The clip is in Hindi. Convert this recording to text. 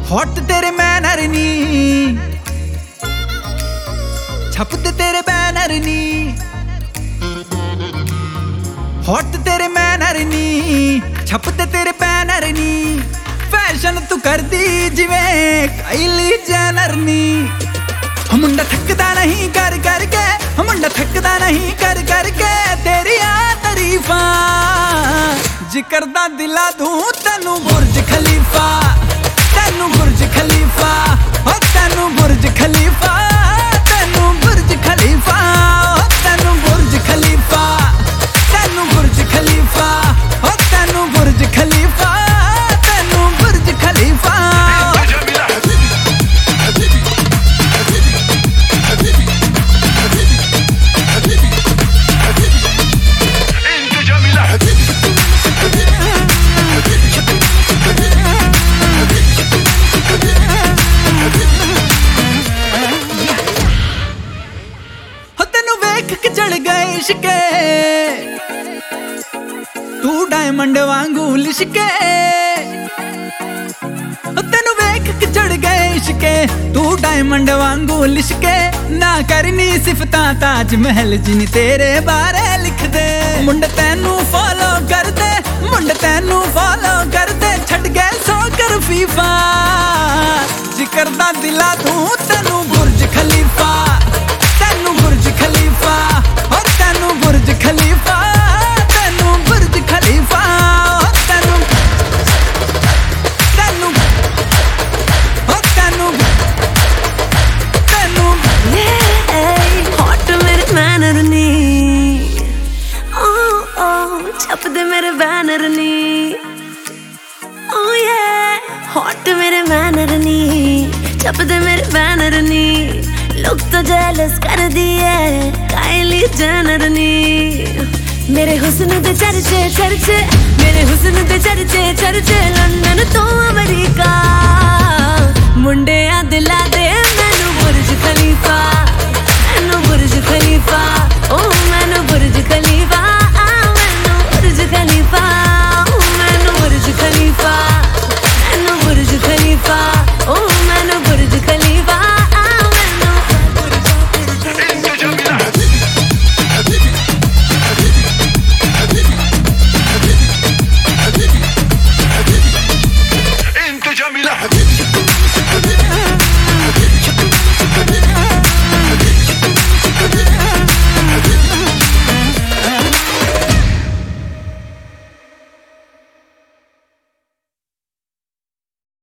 हॉट तेरे मैनर नी, छपते तेरे बैनर नी। हॉट तेरे मैनर नी, छपते तेरे बैनर नी। फैशन तू कर दी जिवें काइली जेनर नी। मुंडा थकदा नहीं कर करके, मुंडा थकदा नहीं कर करके तेरिया तारीफां। जिक्र दा दिला दूं तेनू बुर्ज खलीफा, तेनू बुर्ज खलीफा, ओ तेनू बुर्ज खलीफा, तेनू बुर्ज खलीफा, ओ तेनू बुर्ज खलीफा, तेनू बुर्ज खलीफा, ओ तेनू बुर्ज खलीफा, तेनू बुर्ज खलीफा। चढ़ गए इश्के तू डायमंड वांगू लिशके, तेनू वेख के चढ़ गए इश्के तू डायमंड वांगू लिशके। ना करनी सिफतां ताज महल जिन तेरे बारे लिख दे। मुंड तेनू फॉलो कर दे, मुंड तेनू फॉलो कर दे। छड़ गए सो कर फीफा, जिक्र दा दिला दूं तेनू बुर्ज खलीफा, तेनू बुर्ज खलीफा, और तेनू बुर्ज खलीफा, तेनू बुर्ज खलीफा, तेनू तेनू तेनू तेनू। हॉट मेरे मैनर नी, ओ छपदे मेरे बैनर नी। ओ ये हॉट मेरे मैनर नी, छपदे मेरे बैनर नी। लोग तो जेलस कर दिए काइली जेनर नी। मेरे हुस्न दे चर्चे चर्चे, मेरे हुस्न दे चर्चे चर्चे। लंदन तो अमेरिका मुंडे दिला दे मैनू बुर्ज खलीफा, मैनू बुर्ज खलीफा।